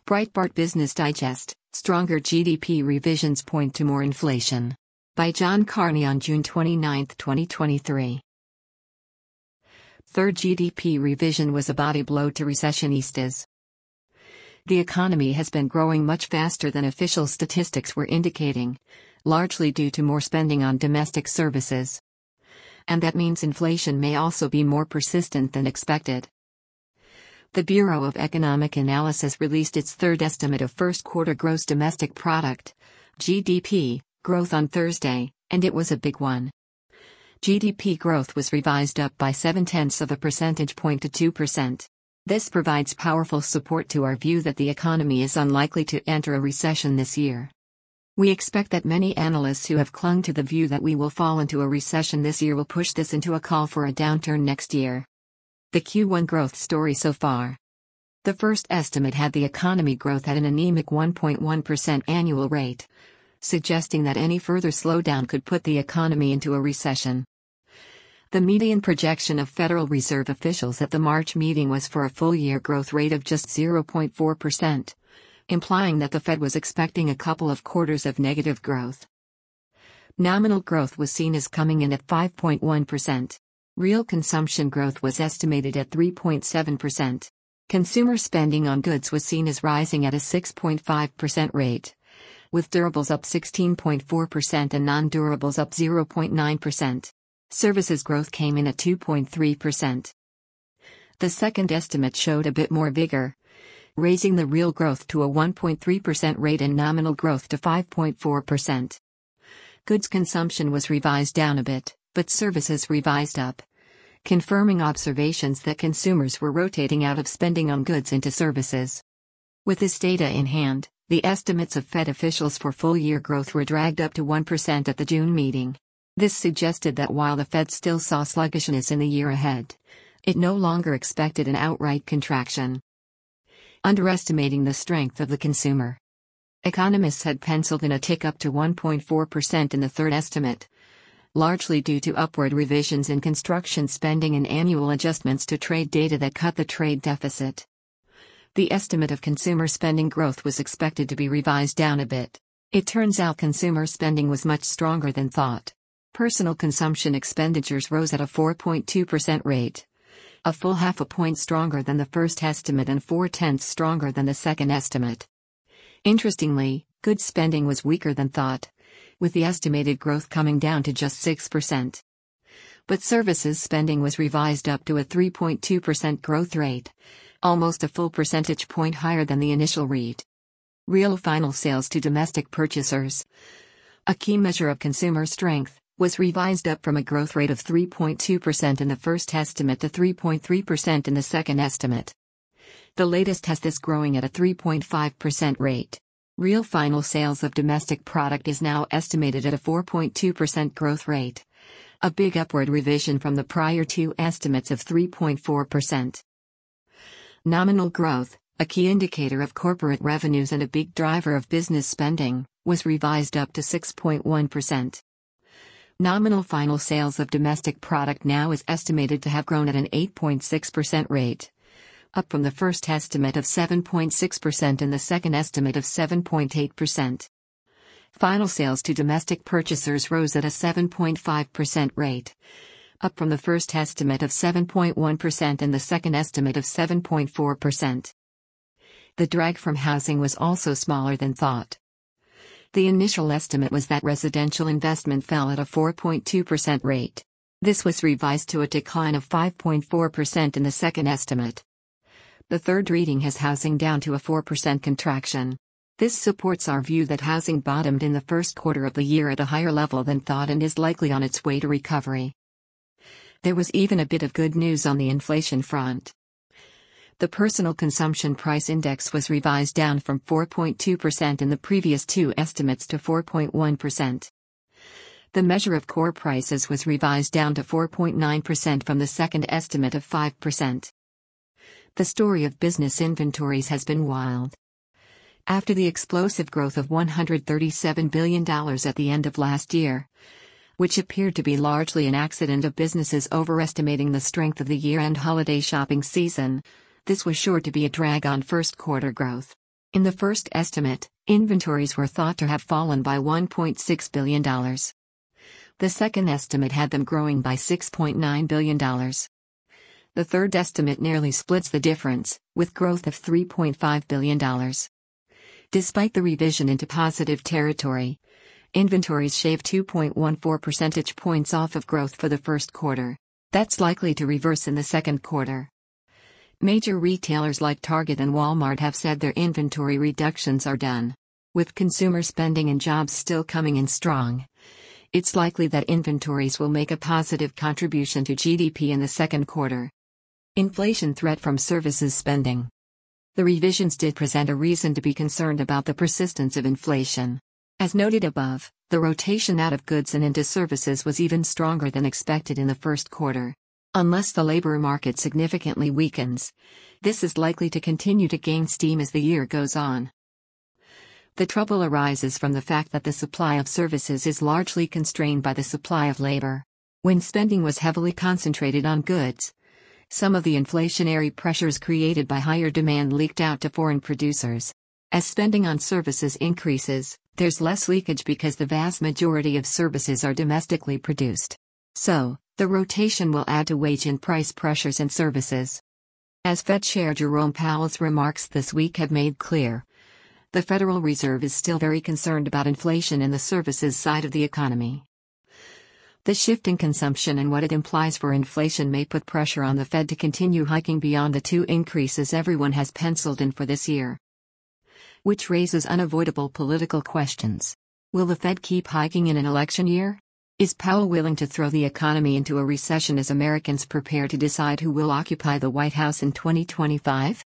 Breitbart Business Digest, Stronger GDP Revisions Point to More Inflation. By John Carney on June 29, 2023. Third GDP revision was a body blow to recessionistas. The economy has been growing much faster than official statistics were indicating, largely due to more spending on domestic services. And that means inflation may also be more persistent than expected. The Bureau of Economic Analysis released its third estimate of first quarter gross domestic product, GDP, growth on Thursday, and it was a big one. GDP growth was revised up by 0.7 percentage point to 2%. This provides powerful support to our view that the economy is unlikely to enter a recession this year. We expect that many analysts who have clung to the view that we will fall into a recession this year will push this into a call for a downturn next year. The Q1 growth story so far. The first estimate had the economy growth at an anemic 1.1% annual rate, suggesting that any further slowdown could put the economy into a recession. The median projection of Federal Reserve officials at the March meeting was for a full-year growth rate of just 0.4%, implying that the Fed was expecting a couple of quarters of negative growth. Nominal growth was seen as coming in at 5.1%. Real consumption growth was estimated at 3.7%. Consumer spending on goods was seen as rising at a 6.5% rate, with durables up 16.4% and non-durables up 0.9%. Services growth came in at 2.3%. The second estimate showed a bit more vigor, raising the real growth to a 1.3% rate and nominal growth to 5.4%. Goods consumption was revised down a bit, but services revised up, confirming observations that consumers were rotating out of spending on goods into services. With this data in hand, the estimates of Fed officials for full-year growth were dragged up to 1% at the June meeting. This suggested that while the Fed still saw sluggishness in the year ahead, it no longer expected an outright contraction. Underestimating the strength of the consumer. Economists had penciled in a tick up to 1.4% in the third estimate, largely due to upward revisions in construction spending and annual adjustments to trade data that cut the trade deficit. The estimate of consumer spending growth was expected to be revised down a bit. It turns out consumer spending was much stronger than thought. Personal consumption expenditures rose at a 4.2% rate, a full half a point stronger than the first estimate and 0.4 stronger than the second estimate. Interestingly, goods spending was weaker than thought, with the estimated growth coming down to just 6%. But services spending was revised up to a 3.2% growth rate, almost a full percentage point higher than the initial read. Real final sales to domestic purchasers, a key measure of consumer strength, was revised up from a growth rate of 3.2% in the first estimate to 3.3% in the second estimate. The latest has this growing at a 3.5% rate. Real final sales of domestic product is now estimated at a 4.2% growth rate, a big upward revision from the prior two estimates of 3.4%. Nominal growth, a key indicator of corporate revenues and a big driver of business spending, was revised up to 6.1%. Nominal final sales of domestic product now is estimated to have grown at an 8.6% rate, up from the first estimate of 7.6% and the second estimate of 7.8%. Final sales to domestic purchasers rose at a 7.5% rate, up from the first estimate of 7.1% and the second estimate of 7.4%. The drag from housing was also smaller than thought. The initial estimate was that residential investment fell at a 4.2% rate. This was revised to a decline of 5.4% in the second estimate. The third reading has housing down to a 4% contraction. This supports our view that housing bottomed in the first quarter of the year at a higher level than thought and is likely on its way to recovery. There was even a bit of good news on the inflation front. The Personal Consumption Price Index was revised down from 4.2% in the previous two estimates to 4.1%. The measure of core prices was revised down to 4.9% from the second estimate of 5%. The story of business inventories has been wild. After the explosive growth of $137 billion at the end of last year, which appeared to be largely an accident of businesses overestimating the strength of the year-end holiday shopping season, this was sure to be a drag on first quarter growth. In the first estimate, inventories were thought to have fallen by $1.6 billion. The second estimate had them growing by $6.9 billion. The third estimate nearly splits the difference, with growth of $3.5 billion. Despite the revision into positive territory, inventories shave 2.14 percentage points off of growth for the first quarter. That's likely to reverse in the second quarter. Major retailers like Target and Walmart have said their inventory reductions are done. With consumer spending and jobs still coming in strong, it's likely that inventories will make a positive contribution to GDP in the second quarter. Inflation threat from services spending. The revisions did present a reason to be concerned about the persistence of inflation. As noted above, the rotation out of goods and into services was even stronger than expected in the first quarter. Unless the labor market significantly weakens, this is likely to continue to gain steam as the year goes on. The trouble arises from the fact that the supply of services is largely constrained by the supply of labor. When spending was heavily concentrated on goods, some of the inflationary pressures created by higher demand leaked out to foreign producers. As spending on services increases, there's less leakage because the vast majority of services are domestically produced. So, the rotation will add to wage and price pressures in services. As Fed Chair Jerome Powell's remarks this week have made clear, the Federal Reserve is still very concerned about inflation in the services side of the economy. The shift in consumption and what it implies for inflation may put pressure on the Fed to continue hiking beyond the 2 increases everyone has penciled in for this year. Which raises unavoidable political questions. Will the Fed keep hiking in an election year? Is Powell willing to throw the economy into a recession as Americans prepare to decide who will occupy the White House in 2025?